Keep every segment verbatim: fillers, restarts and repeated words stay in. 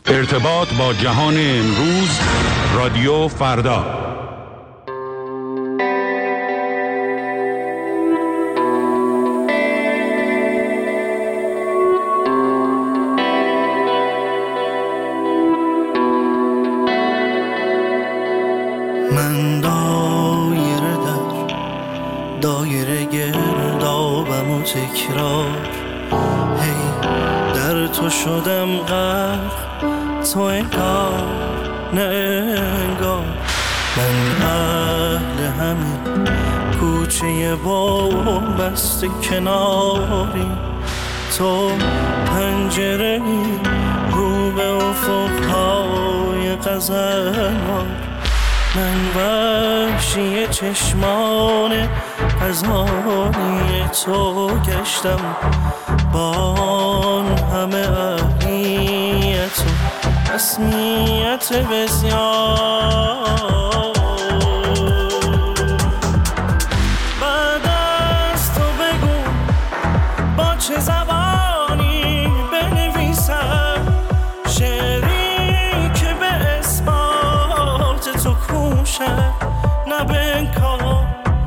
ارتباط با جهان امروز، رادیو فردا. من دایره در دایره گردابم و تکرار، هی در تو شدم غرق، تو انگار نه انگار. من اهل همین کوچه با بست کناری، تو پنجره رو به افقهای غزلوار. من وحشی چشمان غزالی تو گشتم، با آن همه اهلیت و رسمیت بسیار. بعد از تو بگو با چه زبانی بنویسم شعری که به اثبات تو کوشد، نه به انکار.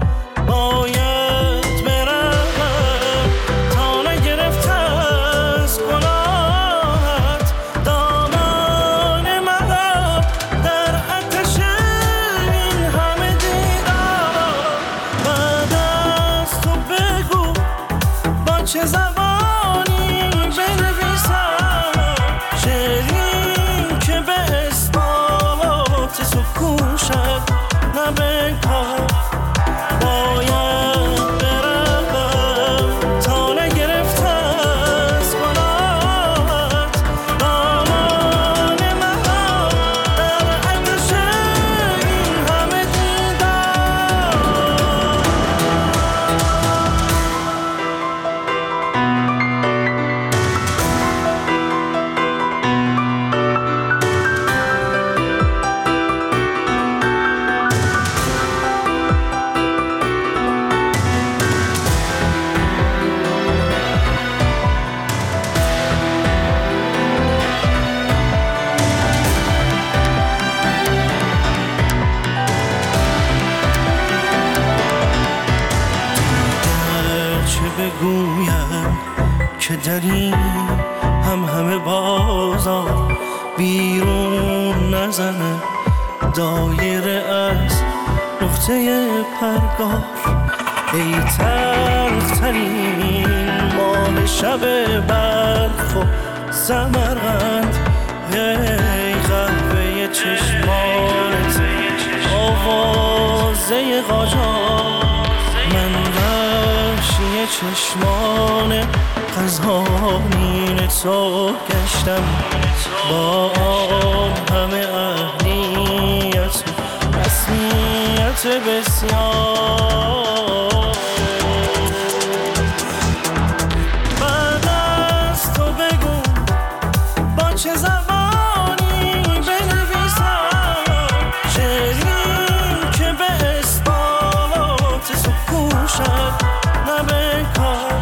باید برم تا نگرفته از گناهت دامان مرا در آتش این همه دیدار. بعد از تو بگو با چه زبانی بنویسم شعری که به اثبات تو کوشد، نه به انکار. باید برم تا نگرفته از گناهت دامان مرا در آتش این همه دیدار. بگویم که در این هم همه بازار بیرون نزنه دایره از نقطه پرگار. ای تلخترین مال شب برف و سمرقند، ای قهوه چشمانت آوازه قاجار. من وحشی چشمان غزالین تو گشتم، با آن همه اهلیت و رسمیت بسیار. بعد از تو بگو با چه زبانی بنویسم شعری که به اثبات تو کوشد، نه به انکار.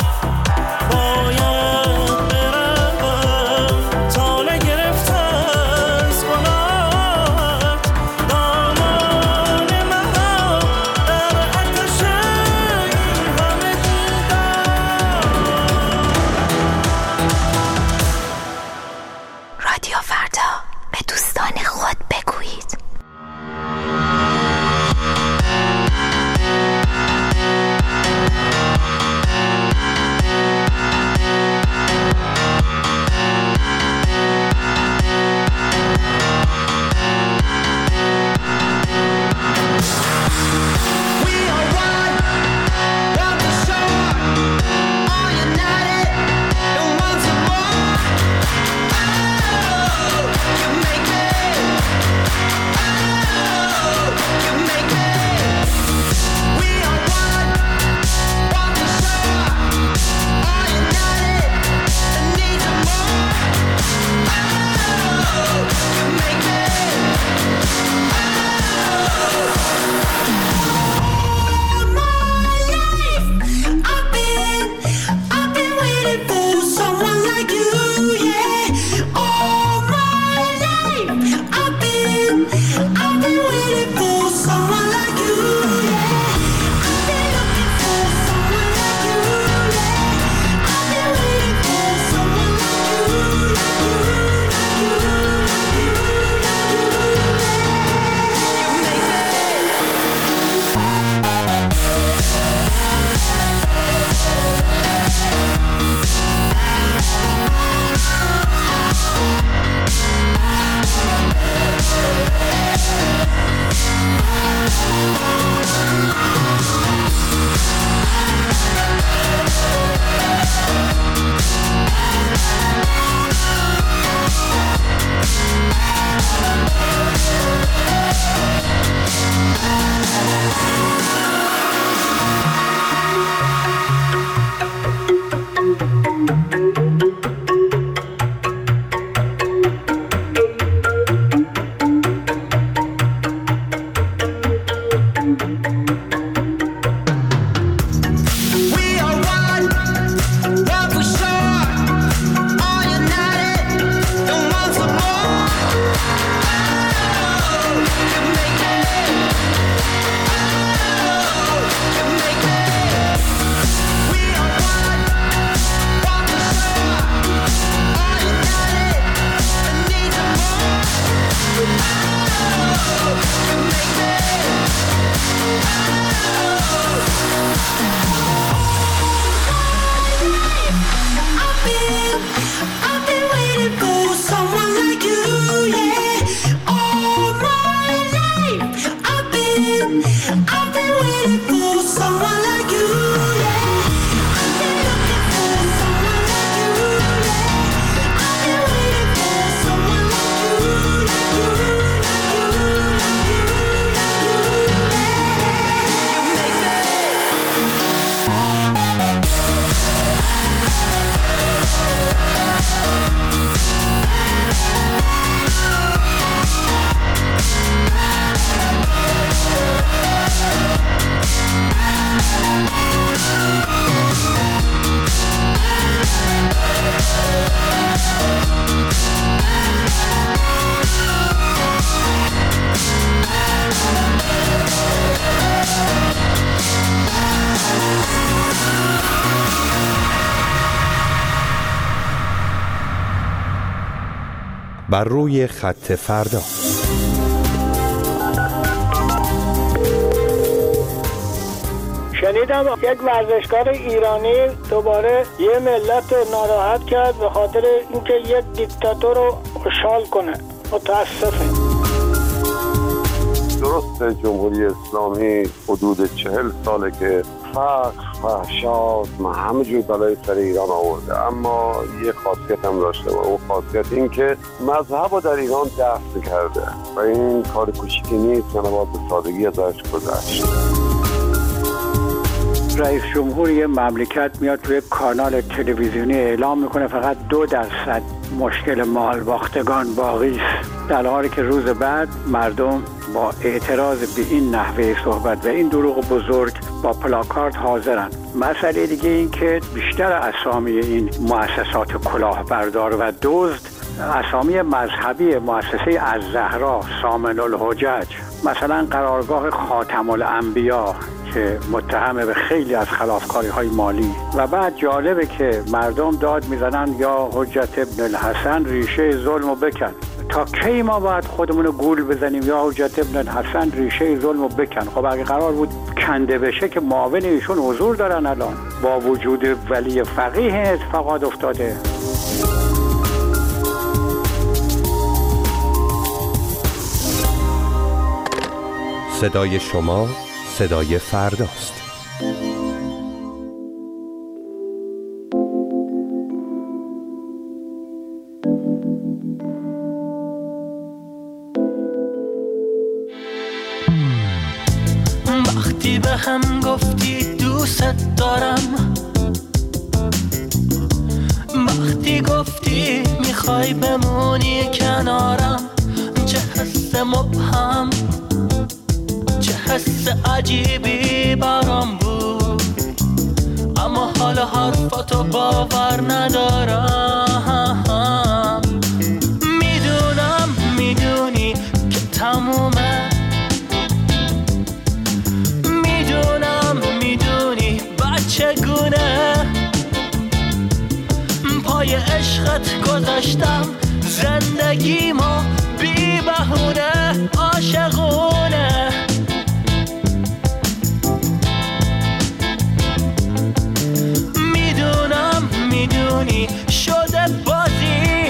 باید برم تا نگرفته از گناهت دامان مرا در آتش این همه دیدار. رادیو فردا، به دوستان خود بگویید. All united and once more. Oh, بر روی خط فردا. شنیدم یک ورزشکار ایرانی دوباره یه ملت ناراحت کرد به خاطر اینکه یک دیکتاتور رو خوشحال کنه. متاسفه. درست جمهوری اسلامی حدود چهل ساله که فقر، فحشا و همه جور بلای سر ایران آورده، اما یه خاصیت هم داشته و اون خاصیت این که مذهب رو در ایران دفن کرده و این کار کوچیکی نیست و نباید به سادگی ازش گذشت. رئیس جمهور یه مملکت میاد توی کانال تلویزیونی اعلام میکنه فقط دو درصد مشکل مال باختگان باقی است، در حالی که روز بعد مردم با اعتراض به این نحوه صحبت و این دروغ بزرگ با پلاکارد حاضرن. مسئله دیگه این که بیشتر اسامی این مؤسسات کلاهبردار و دزد اسامی مذهبی مؤسسه الزهرا، سامن الحجج، مثلا قرارگاه خاتم الانبیا که متهم به خیلی از خلافکاری‌های مالی. و بعد جالبه که مردم داد میزنن یا حجت ابن الحسن ریشه ظلمو بکن. تا کی ما باید خودمونو گول بزنیم یا حجت ابن الحسن ریشه ظلمو بکن؟ خب اگه قرار بود کنده بشه که معاون ایشون حضور دارن الان، با وجود ولی فقیه اتفاقات افتاده. صدای شما صدای فرداست. وقتی به هم گفتی دوست دارم، وقتی گفتی میخوای بمونی کنارم، چه حس مبهم، چه حس عجیبی برام بود، اما حالا حرفاتو باور ندارم. میدونم میدونی که تمومه، میدونم میدونی بچگونه پای عشقت گذاشتم زندگی ما بی بهونه عاشقونه. میدونم میدونی شده بازی،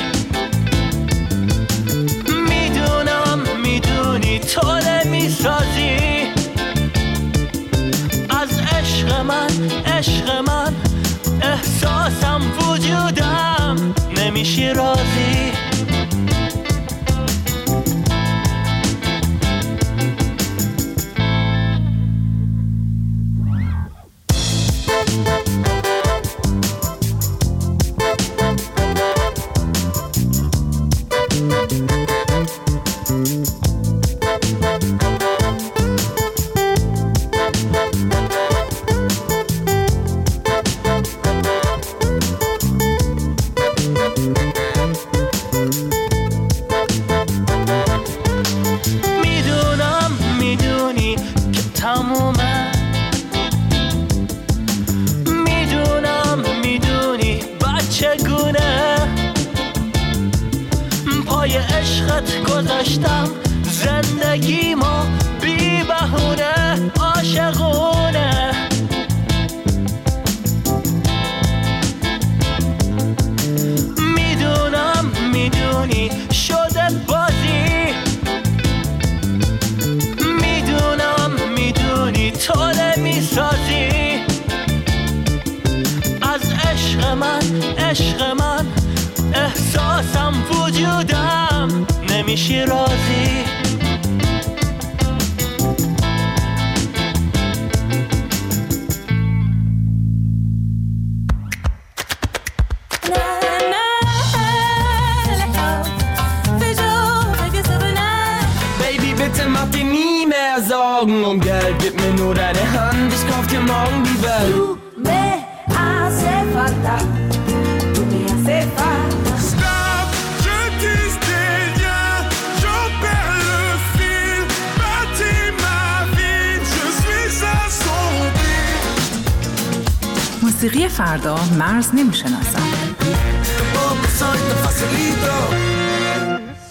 میدونم میدونی تو نمیسازی از عشق من، عشق من احساسم وجودم نمیشی راضی. زندگی ما بی بهونه عاشقونه. میدونم میدونی شده بازی، میدونم میدونی تو نمیسازی از عشق من، عشق من احساسم وجودم نمیشی راضی. Sorgen um Geld, gib mir nur deine Hand, ich kauf dir morgen die Welt. Tu me hace falta, tu me hace falta. Stop, je tisse des liens, j'en perds le fil, bâtis ma vie, je suis assombri. موسیقی فردا مرز نمیشناسد.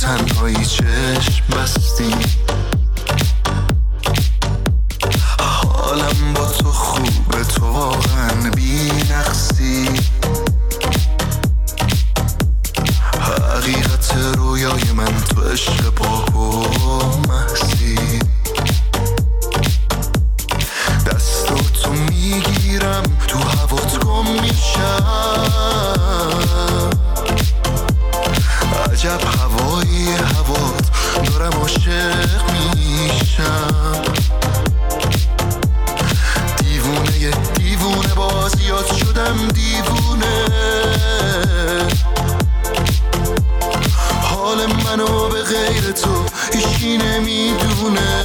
تنهایی چشم بستیم، حالم با تو خوبه، تو واقعا بی نقصی، حقیقت رویای من تو عشق پاک و محضی، دستاتو میگیرم تو هوات گم میشم، عجب هوایی هوات دارم عاشق میشم، دیوونه دیوونه بازیات شدم دیوونه، حال منو به غیر تو هیچی نمیدونه،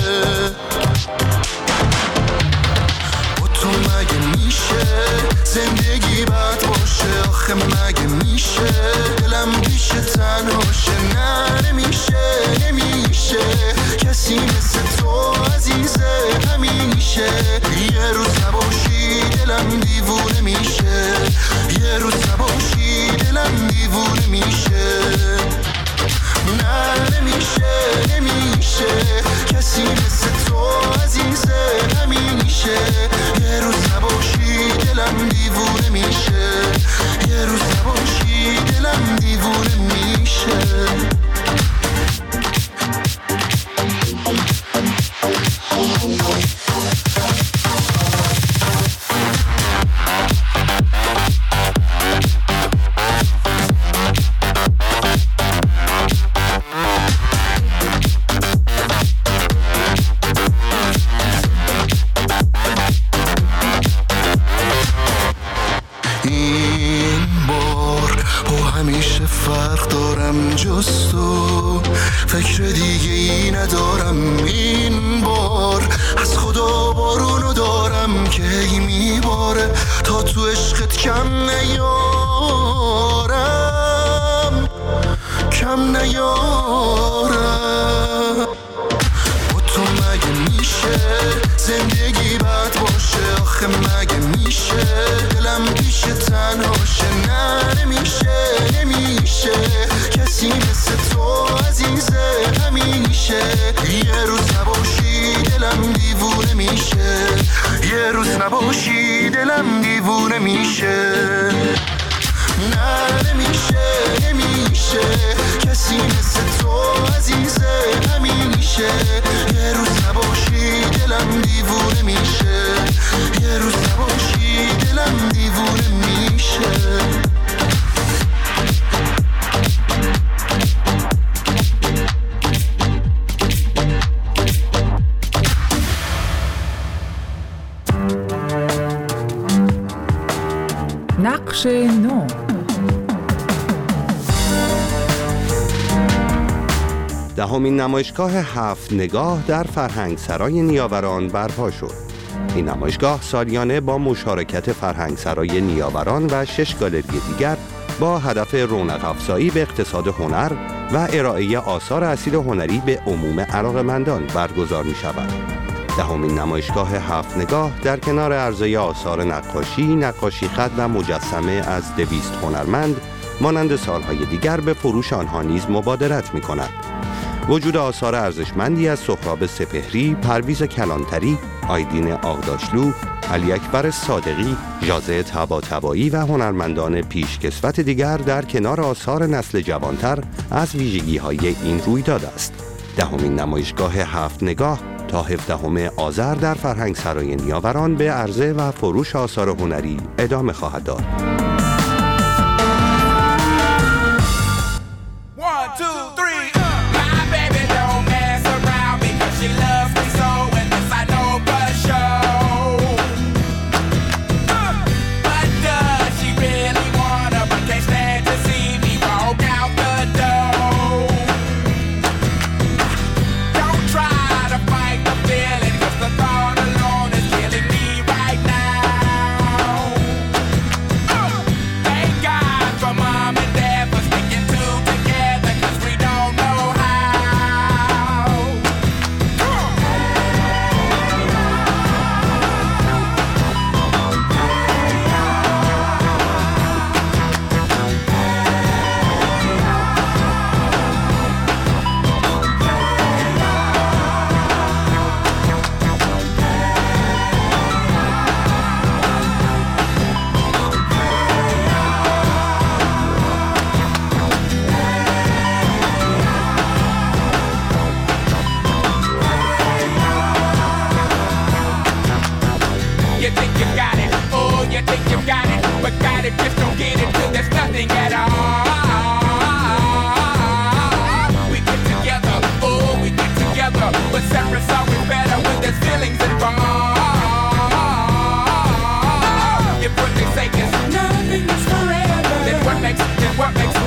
با تو مگه میشه زندگی بد باشه، آخه مگه میشه دلم پیش تنهاشه، نه نمیشه نمیشه کسی مثل تو عزیزه همیشه، یه روز نباشی دلم دیوونه میشه، یه روز نباشی دلم دیوونه میشه، نه نمیشه نمیشه کسی مثل تو عزیزه همیشه، یه روز نباشی دلم دیوونه میشه، یه روز نباشی دلم دیوونه میشه. فکر دیگه ای ندارم این بار، از خدا بارونو دارم که ای میباره، تا تو عشقت کم نیارم کم نیارم، با تو مگه میشه زندگی بد باشه، آخه مگه میشه دلم پیش تنهاشه، نه نمیشه نمیشه کسی مثل تو عزیزه همیشه، یه روز نباشی دلم دیوونه میشه، یه روز نباشی دلم دیوونه میشه، نه نمیشه نمیشه کسی مثل تو عزیزه همیشه، یه روز نباشی دلم دیوونه میشه، یه روز نباشی دلم دیوونه میشه. نقش نو. دهمین نمایشگاه هفت نگاه در فرهنگسرای نیاوران برپا شد. این نمایشگاه سالیانه با مشارکت فرهنگسرای نیاوران و شش گالری دیگر با هدف رونق افزایی به اقتصاد هنر و ارائه آثار اصیل هنری به عموم علاقه‌مندان برگزار می شود. دهمین نمایشگاه هفت نگاه در کنار عرضه آثار نقاشی، نقاشی خط و مجسمه از دویست هنرمند مانند سالهای دیگر به فروش آنها نیز مبادرت می کند. وجود آثار ارزشمندی از سهراب سپهری، پرویز کلانتری، آیدین آغداشلو، علی اکبر صادقی، ژاژه طباطبایی و هنرمندان پیشکسوت دیگر در کنار آثار نسل جوانتر از ویژگی‌های این رویداد است. دهمین نمایشگاه هفت نگاه تا هفدهم آذر در فرهنگسرای نیاوران به عرضه و فروش آثار هنری ادامه خواهد داد.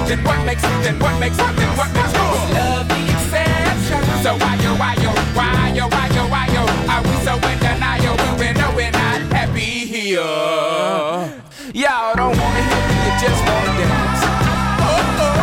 then what makes then what makes then what makes cool? Love the exception. So why yo why yo why yo why yo why yo are we so in denial when we know we're not happy here? Y'all don't wanna hear me, you just wanna dance. Oh oh.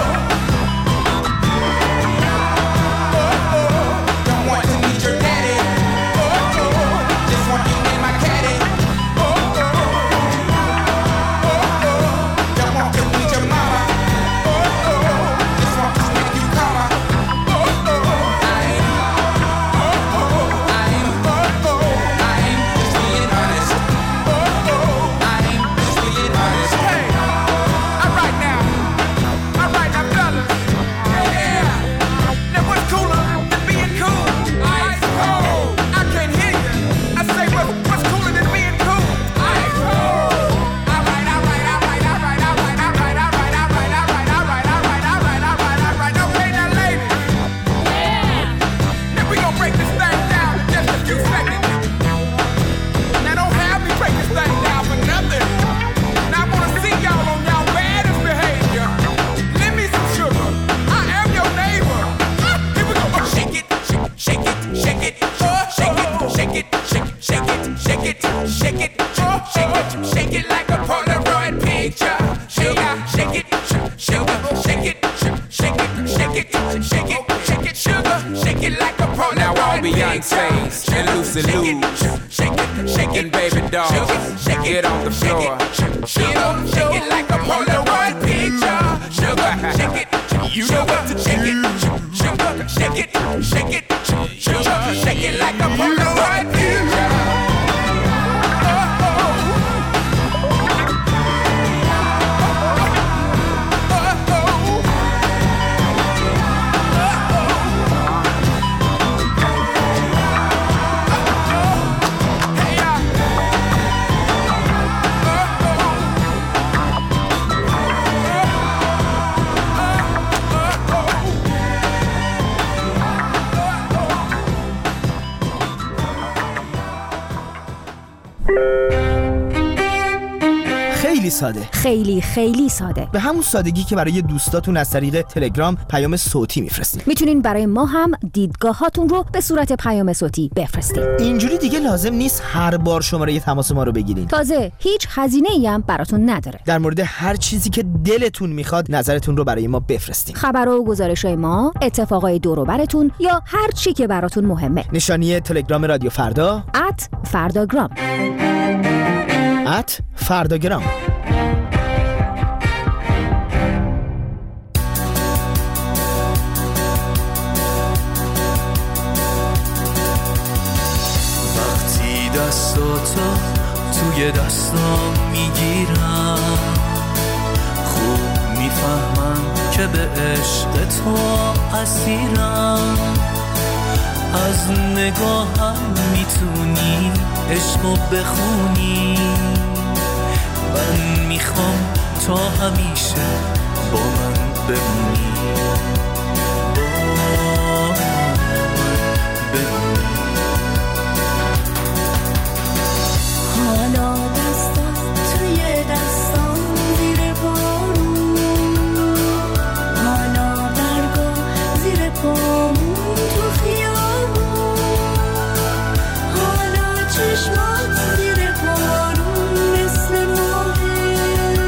Beyonce's and Lucy Lou's and Baby Dolls, get on the floor. Get on, shake it like a Polaroid picture. Sugar, shake it, you know what to shake it. Sugar, shake it, shake it, sugar, shake it like a Polaroid picture. خیلی ساده، خیلی خیلی ساده، به همون سادگی که برای دوستاتون از طریق تلگرام پیام صوتی میفرستین. میتونین برای ما هم دیدگاهاتون رو به صورت پیام صوتی بفرستین. اینجوری دیگه لازم نیست هر بار شماره تماس ما رو بگیرین. تازه هیچ هزینه‌ای هم براتون نداره. در مورد هر چیزی که دلتون میخواد نظرتون رو برای ما بفرستین. خبر و گزارش‌های ما، اتفاقای دور و براتون یا هر چی که براتون مهمه. نشانی تلگرام رادیو فردا ات فرداگرام ات فرداگرام. وقتی دستاتو توی دستام میگیرم خوب میفهمم که به عشق تو اسیرم. از نگاهم میتونی عشقو بخونی. من میخوام تا همیشه با من بمونی. با من بمونی. حالا دستات توی دستام زیر بارون. حالا برگا زیر پامون تو خیابون. حالا چشمات زیر بارون مثل ماهه.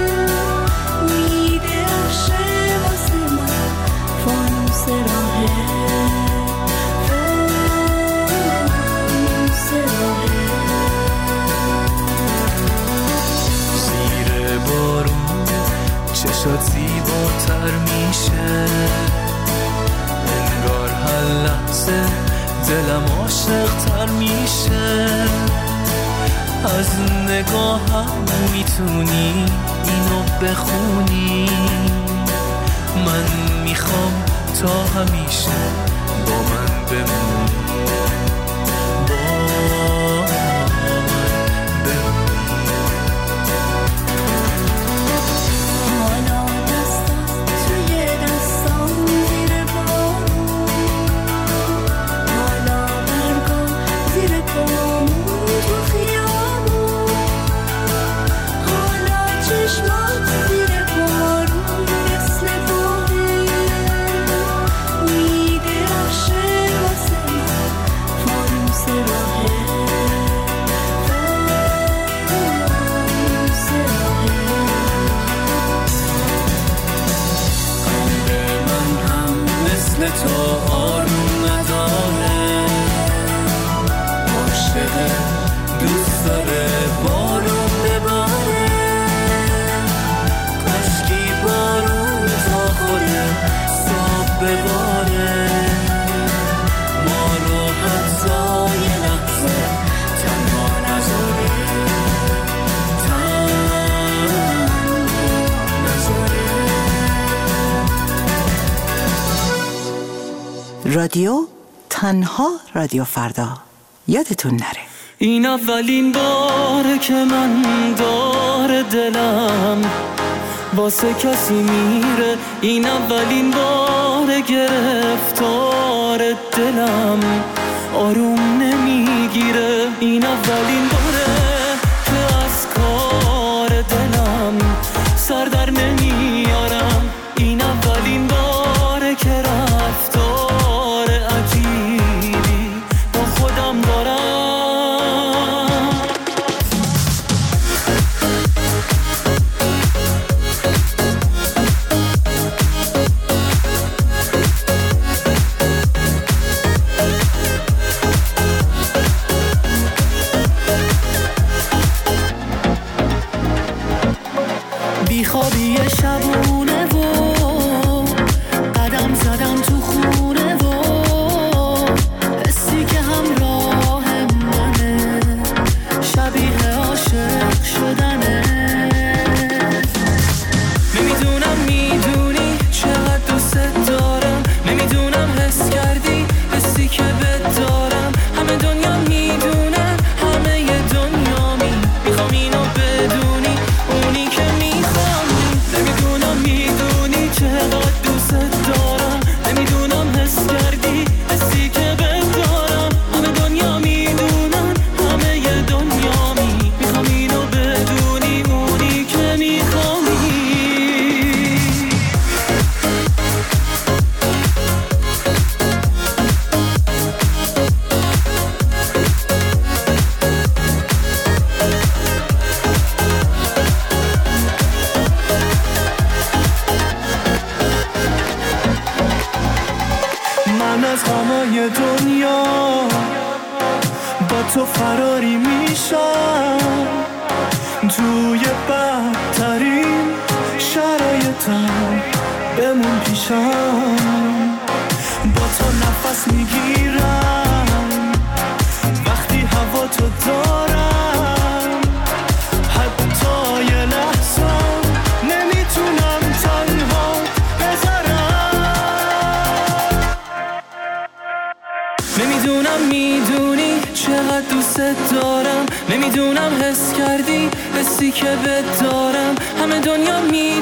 میده افشه واسه من فانوس راهه. فانوس راهه. زیر بارون چشات زیباتر میشه. انگار هر لحظه دلم عاشق‌تر میشه. از نگاهم میتونی اینو بخونی. من میخوام تا همیشه با من بمونی. با من بمونی. حالا دستات توی دستام زیر بارون. حالا برگا زیر پامون تو خیابون. حالا چشمات زیر بارون مثل بارون. رادیو تنها رادیو فردا. یادتون نره این اولین باره که من داره دلم واسه کسی میره، این اولین باره گرفتار دلم آروم نمیگیره، این اولین باره که از کار دلم سر در نمیارم، این اولین باره که رفتار عجیبی با خودم دارم. بیخوابی شبونه و قدم زدم تو خونه و حسی که همراه منه شبیه عاشق شدنه. نمیدونم میدونی چقدر دوست دارم، نمیدونم حس کردی حسی که بهت دارم، همه دنیا میدونن همه ی دنیا می میخوام اینو بدونی اونی که میخوام، نمیدونم میدونی چقدر دوست دارم، نمیدونم حس کردی حسی که بهت دارم، همه دنیا میدونن همه ی دنیا می میخوام اینو بدونی اونی که میخوام. من از غمای دنیا با تو فراری میشم، توی بدترین شرایطم بمون پیشم، با تو نفس میگیرم وقتی هوا تو دارم، حتی یه لحظه نمیتونم تنها بذارم. نمیدونم میدونی چقدر دوست دارم، نمیدونم حس کردی حسی که بهت دارم، همه دنیا می